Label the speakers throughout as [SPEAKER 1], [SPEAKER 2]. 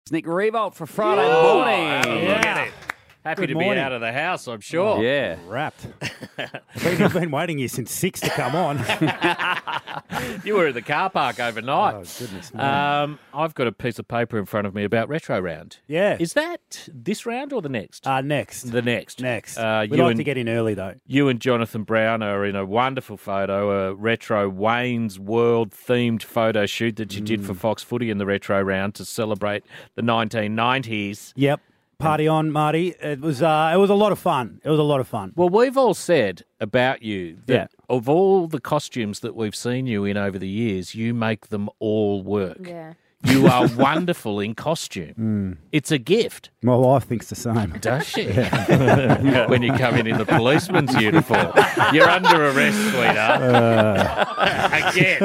[SPEAKER 1] Nick Revolt for Friday morning.
[SPEAKER 2] Look at it. Happy to be out of the house, I'm sure.
[SPEAKER 1] Yeah.
[SPEAKER 3] Wrapped. I've been waiting here since 6 to come on.
[SPEAKER 2] You were at the car park overnight.
[SPEAKER 3] Oh, goodness me.
[SPEAKER 2] I've got a piece of paper in front of me about Retro Round.
[SPEAKER 3] Yeah.
[SPEAKER 2] Is that this round or the next?
[SPEAKER 3] Next.
[SPEAKER 2] The next.
[SPEAKER 3] Next.
[SPEAKER 2] You
[SPEAKER 3] We'd like
[SPEAKER 2] and-
[SPEAKER 3] to get in early, though.
[SPEAKER 2] You and Jonathan Brown are in a wonderful photo, a retro Wayne's World-themed photo shoot that you did for Fox Footy in the Retro Round to celebrate the 1990s.
[SPEAKER 3] Yep. Party on, Marty. It was a lot of fun.
[SPEAKER 2] Well, we've all said about you that
[SPEAKER 3] Yeah.
[SPEAKER 2] of all the costumes that we've seen you in over the years, you make them all work.
[SPEAKER 4] Yeah.
[SPEAKER 2] You are wonderful in costume. It's a gift.
[SPEAKER 3] My wife thinks the same.
[SPEAKER 2] Does she? When you come in the policeman's uniform. You're under arrest, sweetheart. Again.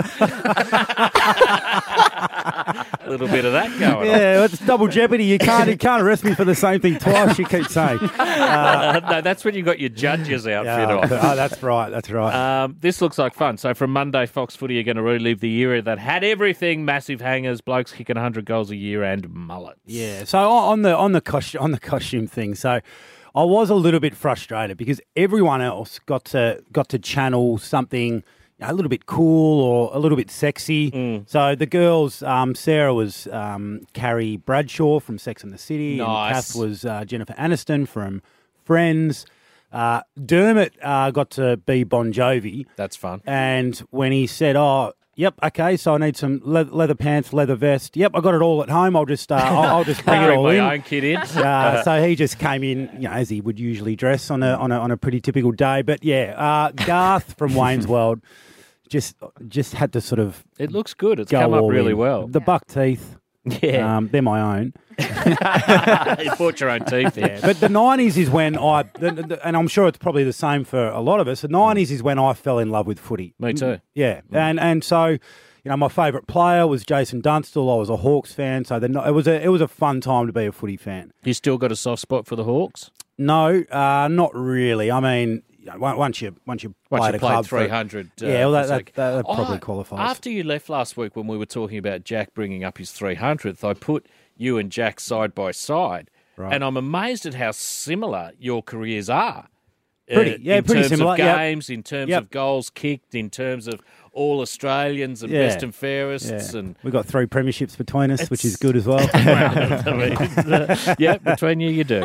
[SPEAKER 2] A little bit of that going on.
[SPEAKER 3] Yeah, it's double jeopardy. You can't arrest me for the same thing twice, you keep saying.
[SPEAKER 2] No, that's when you got your judge's outfit on.
[SPEAKER 3] That's right.
[SPEAKER 2] This looks like fun. So from Monday, Fox Footy are going to relive the era that had everything: massive hangers, blokes kicking 100 goals a year, and mullets.
[SPEAKER 3] Yeah. So on the costume thing, so I was a little bit frustrated because everyone else got to channel something a little bit cool or a little bit sexy. So the girls, Sarah was Carrie Bradshaw from Sex and the City,
[SPEAKER 2] Nice.
[SPEAKER 3] and Kath was Jennifer Aniston from Friends. Dermot got to be Bon Jovi.
[SPEAKER 2] That's fun.
[SPEAKER 3] And when he said, "Oh, yep, okay, so I need some leather pants, leather vest. Yep, I got it all at home. I'll just I'll just bring it
[SPEAKER 2] Bring
[SPEAKER 3] all
[SPEAKER 2] my
[SPEAKER 3] in."
[SPEAKER 2] own kid in.
[SPEAKER 3] So he just came in, as he would usually dress on a pretty typical day. But yeah, Garth from Wayne's World just had to sort of
[SPEAKER 2] It looks good. It's
[SPEAKER 3] go
[SPEAKER 2] come up
[SPEAKER 3] all
[SPEAKER 2] really
[SPEAKER 3] in.
[SPEAKER 2] well.
[SPEAKER 3] The buck teeth,
[SPEAKER 2] Yeah.
[SPEAKER 3] they're my own.
[SPEAKER 2] You bought your own teeth in.
[SPEAKER 3] But the 90s is when and I'm sure it's probably the same for a lot of us, the 90s is when I fell in love with footy.
[SPEAKER 2] Me too.
[SPEAKER 3] Yeah, and so, my favourite player was Jason Dunstall. I was a Hawks fan, so it was a fun time to be a footy fan.
[SPEAKER 2] You still got a soft spot for the Hawks?
[SPEAKER 3] No, not really. I mean, once you
[SPEAKER 2] Once
[SPEAKER 3] played
[SPEAKER 2] you
[SPEAKER 3] a
[SPEAKER 2] played
[SPEAKER 3] club for-
[SPEAKER 2] 300.
[SPEAKER 3] yeah, well,
[SPEAKER 2] for
[SPEAKER 3] that
[SPEAKER 2] sake.
[SPEAKER 3] probably qualifies.
[SPEAKER 2] After you left last week when we were talking about Jack bringing up his 300th, I put you and Jack side by side,
[SPEAKER 3] Right.
[SPEAKER 2] and I'm amazed at how similar your careers are.
[SPEAKER 3] Pretty
[SPEAKER 2] in terms
[SPEAKER 3] similar,
[SPEAKER 2] of
[SPEAKER 3] yep.
[SPEAKER 2] games, in terms
[SPEAKER 3] Yep.
[SPEAKER 2] of goals kicked, in terms of all Australians and
[SPEAKER 3] Yeah.
[SPEAKER 2] best and fairest,
[SPEAKER 3] Yeah.
[SPEAKER 2] and
[SPEAKER 3] We've got 3 premierships between us, which is good as well.
[SPEAKER 2] yeah, between you do.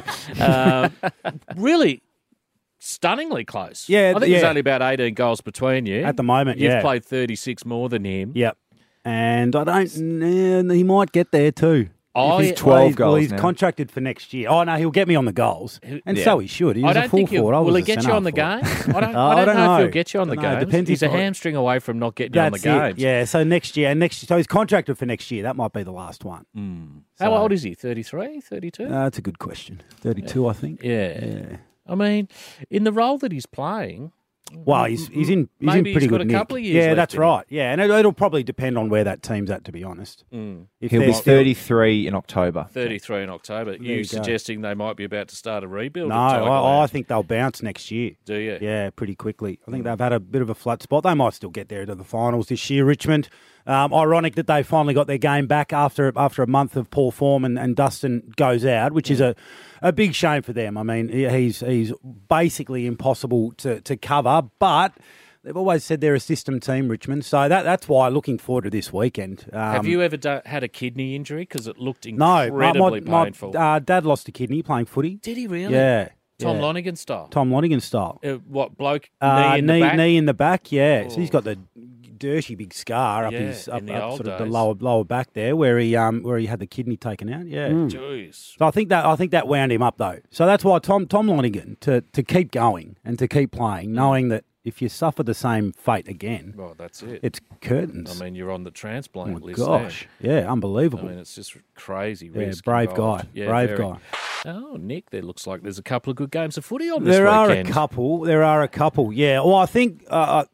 [SPEAKER 2] Really stunningly close.
[SPEAKER 3] Yeah,
[SPEAKER 2] I think there's
[SPEAKER 3] yeah.
[SPEAKER 2] only about 18 goals between you.
[SPEAKER 3] At the moment,
[SPEAKER 2] You've
[SPEAKER 3] yeah.
[SPEAKER 2] played 36 more than him.
[SPEAKER 3] Yep. And I don't. He might get there too.
[SPEAKER 2] I-
[SPEAKER 5] 12 goals
[SPEAKER 3] He's
[SPEAKER 5] now.
[SPEAKER 3] contracted for next year. Oh no, he'll get me on the goals, and
[SPEAKER 5] Yeah.
[SPEAKER 3] so he should. He was
[SPEAKER 2] I don't
[SPEAKER 3] a full
[SPEAKER 2] think
[SPEAKER 3] forward. I
[SPEAKER 2] will
[SPEAKER 3] was
[SPEAKER 2] he
[SPEAKER 3] a
[SPEAKER 2] get you
[SPEAKER 3] centre
[SPEAKER 2] on the
[SPEAKER 3] forward.
[SPEAKER 2] game? I don't
[SPEAKER 3] I don't
[SPEAKER 2] know if
[SPEAKER 3] know.
[SPEAKER 2] he'll get you on the
[SPEAKER 3] Don't know.
[SPEAKER 2] games.
[SPEAKER 3] Depends
[SPEAKER 2] He's a
[SPEAKER 3] if I-
[SPEAKER 2] hamstring away from not getting you on the
[SPEAKER 3] That's
[SPEAKER 2] games.
[SPEAKER 3] it. Yeah. So next year, so he's contracted for next year. That might be the last one.
[SPEAKER 2] How old is he? 33, 32?
[SPEAKER 3] That's a good question. 32, I think.
[SPEAKER 2] Yeah. I mean, in the role that he's playing,
[SPEAKER 3] Well, he's in
[SPEAKER 2] Maybe
[SPEAKER 3] pretty
[SPEAKER 2] he's got
[SPEAKER 3] good
[SPEAKER 2] a
[SPEAKER 3] nick.
[SPEAKER 2] couple of years
[SPEAKER 3] Yeah,
[SPEAKER 2] left
[SPEAKER 3] that's
[SPEAKER 2] in him.
[SPEAKER 3] right. Yeah, and it'll probably depend on where that team's at, to be honest. If
[SPEAKER 5] He'll
[SPEAKER 3] they're
[SPEAKER 5] be
[SPEAKER 3] still-
[SPEAKER 5] 33 in October.
[SPEAKER 2] 33 in October.
[SPEAKER 3] you
[SPEAKER 2] You
[SPEAKER 3] go.
[SPEAKER 2] suggesting they might be about to start a rebuild?
[SPEAKER 3] No,
[SPEAKER 2] at Tigerland?
[SPEAKER 3] I think they'll bounce next year.
[SPEAKER 2] Do you?
[SPEAKER 3] Yeah, pretty quickly. I think they've had a bit of a flat spot. They might still get there to the finals this year, Richmond. Ironic that they finally got their game back after a month of poor form and Dustin goes out, which is a big shame for them. I mean, he's basically impossible to cover, but they've always said they're a system team, Richmond. So that's why looking forward to this weekend.
[SPEAKER 2] Have you ever had a kidney injury? Because it looked
[SPEAKER 3] No,
[SPEAKER 2] incredibly
[SPEAKER 3] my
[SPEAKER 2] painful.
[SPEAKER 3] dad lost a kidney playing footy.
[SPEAKER 2] Did he really?
[SPEAKER 3] Yeah.
[SPEAKER 2] Tom
[SPEAKER 3] yeah.
[SPEAKER 2] Lonergan style?
[SPEAKER 3] Tom Lonergan style.
[SPEAKER 2] What, bloke? Knee in the back?
[SPEAKER 3] Knee in the back, yeah. So he's got the dirty big scar up
[SPEAKER 2] Yeah,
[SPEAKER 3] his
[SPEAKER 2] in the old
[SPEAKER 3] sort of the
[SPEAKER 2] days.
[SPEAKER 3] lower back there where he had the kidney taken out. Yeah.
[SPEAKER 2] Jeez.
[SPEAKER 3] So I think that wound him up though. So that's why Tom Lonergan to keep going and to keep playing, knowing that if you suffer the same fate again,
[SPEAKER 2] Well, that's it.
[SPEAKER 3] it's curtains.
[SPEAKER 2] I mean, you're on the transplant
[SPEAKER 3] Oh my
[SPEAKER 2] list
[SPEAKER 3] gosh,
[SPEAKER 2] there.
[SPEAKER 3] yeah, unbelievable.
[SPEAKER 2] I mean, it's just crazy
[SPEAKER 3] yeah,
[SPEAKER 2] risk
[SPEAKER 3] brave
[SPEAKER 2] involved.
[SPEAKER 3] guy,
[SPEAKER 2] Yeah,
[SPEAKER 3] brave
[SPEAKER 2] very.
[SPEAKER 3] guy.
[SPEAKER 2] Oh, Nick, there looks like there's a couple of good games of footy on this
[SPEAKER 3] There are
[SPEAKER 2] weekend.
[SPEAKER 3] a couple. There are a couple. Yeah. Well, I think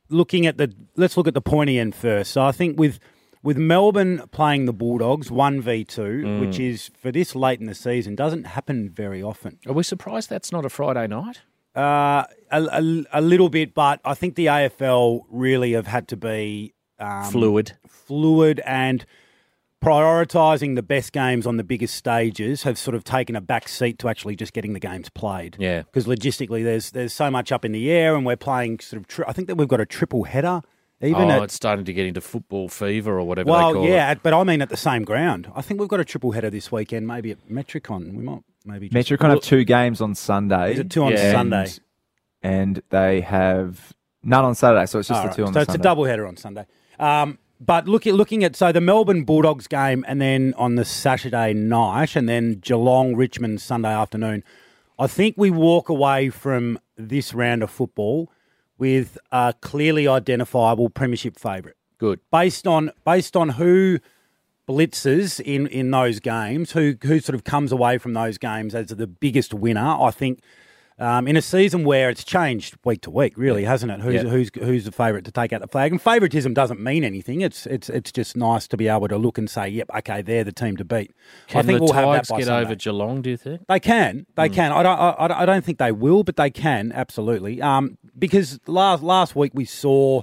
[SPEAKER 3] let's look at the pointy end first. So I think with Melbourne playing the Bulldogs 1v2, which is for this late in the season, doesn't happen very often.
[SPEAKER 2] Are we surprised that's not a Friday night?
[SPEAKER 3] A little bit, but I think the AFL really have had to be
[SPEAKER 2] Fluid.
[SPEAKER 3] and prioritising the best games on the biggest stages have sort of taken a back seat to actually just getting the games played.
[SPEAKER 2] Yeah.
[SPEAKER 3] Because logistically, there's so much up in the air, and we're playing sort of. I think that we've got a triple header. Even
[SPEAKER 2] it's starting to get into football fever or whatever they
[SPEAKER 3] well,
[SPEAKER 2] call it.
[SPEAKER 3] yeah, but I mean at the same ground. I think we've got a triple header this weekend, maybe at Metricon. We might maybe just,
[SPEAKER 4] Metricon have 2 games on Sunday.
[SPEAKER 3] Is it 2 on Sunday?
[SPEAKER 4] And they have none on Saturday, so it's just the 2 on
[SPEAKER 3] so
[SPEAKER 4] Sunday.
[SPEAKER 3] it's a double header on Sunday. But looking at the Melbourne Bulldogs game, and then on the Saturday night, and then Geelong Richmond Sunday afternoon, I think we walk away from this round of football with a clearly identifiable premiership favourite.
[SPEAKER 2] Good.
[SPEAKER 3] Based on who blitzes in those games, who sort of comes away from those games as the biggest winner, I think. In a season where it's changed week to week, really, hasn't it? Who's the favourite to take out the flag? And favouritism doesn't mean anything. It's just nice to be able to look and say, yep, okay, they're the team to beat.
[SPEAKER 2] Can
[SPEAKER 3] I think
[SPEAKER 2] the
[SPEAKER 3] we'll have that
[SPEAKER 2] Tigers
[SPEAKER 3] by
[SPEAKER 2] get
[SPEAKER 3] Sunday.
[SPEAKER 2] over Geelong, do you think?
[SPEAKER 3] They can. They can. I don't think they will, but they can, absolutely. Because last week we saw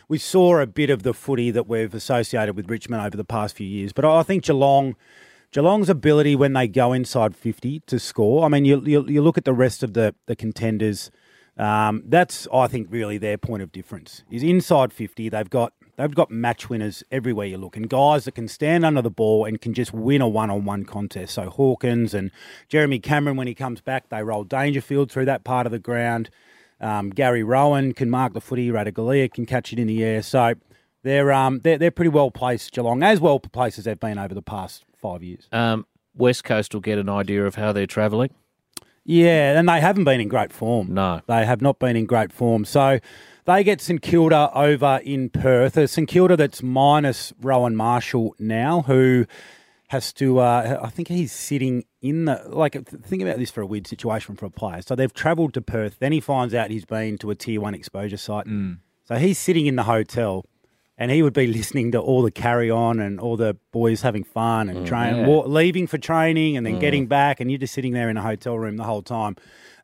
[SPEAKER 3] a bit of the footy that we've associated with Richmond over the past few years. But I think Geelong's ability when they go inside 50 to score. I mean, you look at the rest of the contenders. That's, I think, really their point of difference is inside 50. They've got match winners everywhere you look, and guys that can stand under the ball and can just win a one-on-one contest. So Hawkins and Jeremy Cameron, when he comes back, they roll Dangerfield through that part of the ground. Gary Rowan can mark the footy. Radaglia can catch it in the air. So they're pretty well placed, Geelong, as well placed as they've been over the past 5 years.
[SPEAKER 2] West Coast will get an idea of how they're travelling.
[SPEAKER 3] Yeah, and they haven't been in great form.
[SPEAKER 2] No.
[SPEAKER 3] They have not been in great form. So they get St Kilda over in Perth. St Kilda that's minus Rowan Marshall now, who has to, I think he's sitting in the, think about this for a weird situation for a player. So they've travelled to Perth. Then he finds out he's been to a Tier 1 exposure site. So he's sitting in the hotel. And he would be listening to all the carry-on and all the boys having fun and leaving for training and then getting back, and you're just sitting there in a hotel room the whole time.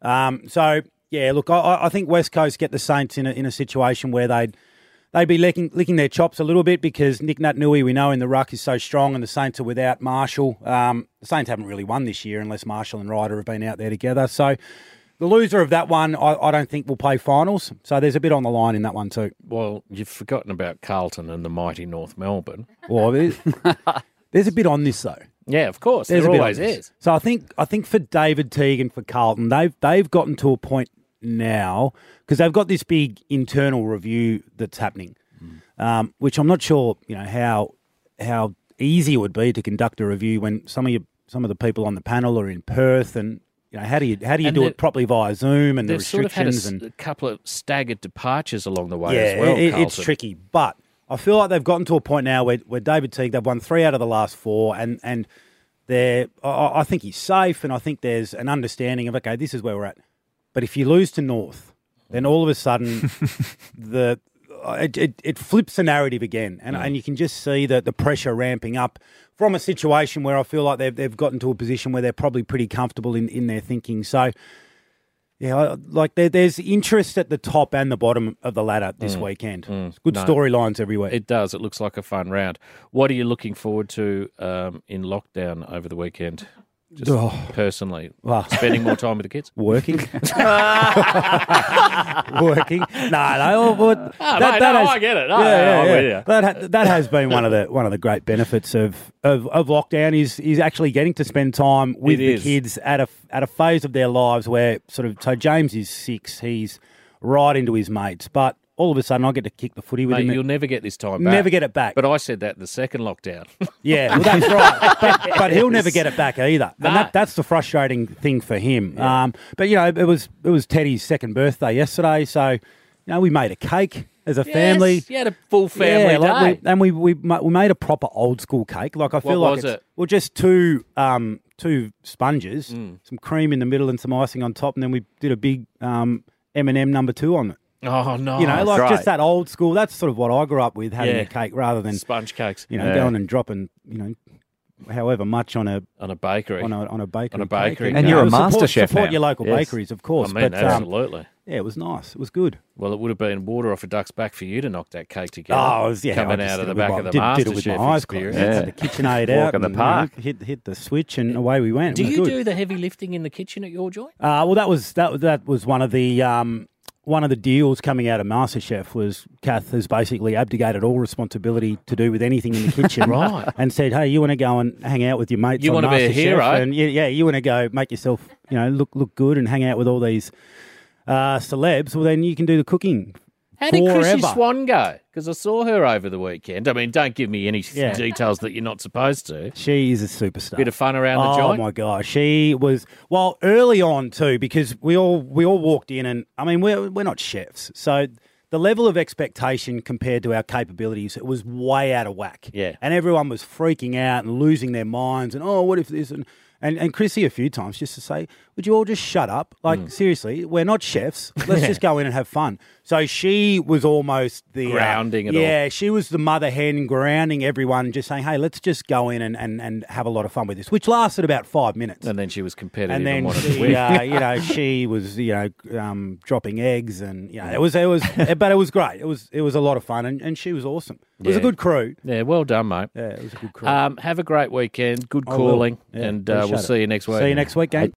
[SPEAKER 3] Look, I think West Coast get the Saints in a situation where they'd be licking their chops a little bit because Nick Naitanui, we know, in the ruck is so strong, and the Saints are without Marshall. The Saints haven't really won this year unless Marshall and Ryder have been out there together. So the loser of that one, I don't think will play finals. So there's a bit on the line in that one too.
[SPEAKER 2] Well, you've forgotten about Carlton and the mighty North Melbourne.
[SPEAKER 3] Well, there's a bit on this though.
[SPEAKER 2] Yeah, of course.
[SPEAKER 3] There
[SPEAKER 2] always is.
[SPEAKER 3] So I think for David Teague and for Carlton, they've gotten to a point now because they've got this big internal review that's happening, which I'm not sure how easy it would be to conduct a review when some of the people on the panel are in Perth and. How do you do it properly via Zoom and the restrictions?
[SPEAKER 2] Sort of had a couple of staggered departures along the way
[SPEAKER 3] as
[SPEAKER 2] well,
[SPEAKER 3] it's tricky. But I feel like they've gotten to a point now where David Teague, they've won 3 out of the last 4, and I think he's safe, and I think there's an understanding of, okay, this is where we're at. But if you lose to North, then all of a sudden it flips the narrative again, and you can just see the pressure ramping up from a situation where I feel like they've gotten to a position where they're probably pretty comfortable in their thinking. So, yeah, there's interest at the top and the bottom of the ladder this weekend. Good storylines everywhere.
[SPEAKER 2] It does. It looks like a fun round. What are you looking forward to in lockdown over the weekend? Just personally, spending more time with the kids?
[SPEAKER 3] Working. Working.
[SPEAKER 2] I get it.
[SPEAKER 3] That has been one of the great benefits of lockdown is actually getting to spend time with the kids at a phase of their lives where so James is 6, he's right into his mates, but all of a sudden I get to kick the footy with him.
[SPEAKER 2] You'll never get this time back.
[SPEAKER 3] Never get it back.
[SPEAKER 2] But I said that in the second lockdown.
[SPEAKER 3] Yeah, well, that's right. But he'll never get it back either. No. And that's the frustrating thing for him. Yeah. But, it was Teddy's second birthday yesterday, so, we made a cake as a family.
[SPEAKER 2] You had a full family day.
[SPEAKER 3] We made a proper old school cake. I feel
[SPEAKER 2] what
[SPEAKER 3] like
[SPEAKER 2] was it?
[SPEAKER 3] Well, just two sponges, some cream in the middle and some icing on top, and then we did a big M&M number 2 on it.
[SPEAKER 2] Oh, no.
[SPEAKER 3] Just that old school. That's sort of what I grew up with, having a cake rather than
[SPEAKER 2] sponge cakes.
[SPEAKER 3] Going and dropping, however much on a
[SPEAKER 2] bakery.
[SPEAKER 3] on a bakery.
[SPEAKER 2] On a bakery.
[SPEAKER 3] cake.
[SPEAKER 4] And you're a master
[SPEAKER 3] support,
[SPEAKER 4] chef
[SPEAKER 3] Support
[SPEAKER 4] now.
[SPEAKER 3] your local
[SPEAKER 4] Yes.
[SPEAKER 3] bakeries, of course.
[SPEAKER 2] I mean,
[SPEAKER 3] but
[SPEAKER 2] absolutely.
[SPEAKER 3] yeah, it was nice. It was good.
[SPEAKER 2] Well, it would have been water off a duck's back for you to knock that cake together.
[SPEAKER 3] Oh, it was, yeah,
[SPEAKER 2] coming
[SPEAKER 3] I just
[SPEAKER 2] out of
[SPEAKER 3] did
[SPEAKER 2] the
[SPEAKER 3] it
[SPEAKER 2] back
[SPEAKER 3] with
[SPEAKER 2] of the
[SPEAKER 3] my- did it with my
[SPEAKER 2] MasterChef
[SPEAKER 3] eyes closed.
[SPEAKER 2] experience.
[SPEAKER 4] Yeah.
[SPEAKER 3] Had the KitchenAid
[SPEAKER 4] Walk
[SPEAKER 3] out
[SPEAKER 4] in the
[SPEAKER 3] and,
[SPEAKER 4] park.
[SPEAKER 3] hit the switch and away we went.
[SPEAKER 2] Do
[SPEAKER 3] It was
[SPEAKER 2] you
[SPEAKER 3] good.
[SPEAKER 2] do the heavy lifting in the kitchen at your joint?
[SPEAKER 3] Well, that was one of the deals coming out of MasterChef was Kath has basically abdicated all responsibility to do with anything in the kitchen,
[SPEAKER 2] Right.
[SPEAKER 3] And said, "Hey, you want to go and hang out with your mates?
[SPEAKER 2] You
[SPEAKER 3] on
[SPEAKER 2] wanna be a
[SPEAKER 3] MasterChef,
[SPEAKER 2] hero?
[SPEAKER 3] and you want to go make yourself, look good and hang out with all these celebs. Well, then you can do the cooking."
[SPEAKER 2] How did Chrissy
[SPEAKER 3] forever.
[SPEAKER 2] Swan go? Because I saw her over the weekend. I mean, don't give me any
[SPEAKER 3] Yeah.
[SPEAKER 2] details that you're not supposed to.
[SPEAKER 3] She is a superstar.
[SPEAKER 2] Bit of fun around the joint.
[SPEAKER 3] Oh my gosh, she was early on too because we all walked in and I mean we're not chefs, so the level of expectation compared to our capabilities it was way out of whack.
[SPEAKER 2] Yeah.
[SPEAKER 3] and everyone was freaking out and losing their minds and what if this and Chrissy a few times just to say, would you all just shut up? Like seriously, we're not chefs. Let's just go in and have fun. So she was almost the
[SPEAKER 2] Grounding it all.
[SPEAKER 3] Yeah, she was the mother hen grounding everyone, just saying, hey, let's just go in and have a lot of fun with this, which lasted about 5 minutes.
[SPEAKER 2] And then she was competitive
[SPEAKER 3] And then
[SPEAKER 2] wanted to
[SPEAKER 3] she,
[SPEAKER 2] win.
[SPEAKER 3] she was, dropping eggs, and it was, but it was great. It was a lot of fun, and she was awesome. It was a
[SPEAKER 2] Yeah.
[SPEAKER 3] good crew.
[SPEAKER 2] Yeah, well done, mate.
[SPEAKER 3] Yeah, it was a good crew.
[SPEAKER 2] Have a great weekend. Good
[SPEAKER 3] I will.
[SPEAKER 2] calling.
[SPEAKER 3] Yeah,
[SPEAKER 2] and
[SPEAKER 3] appreciate
[SPEAKER 2] we'll
[SPEAKER 3] it.
[SPEAKER 2] see you next week.
[SPEAKER 3] See you next week, gang.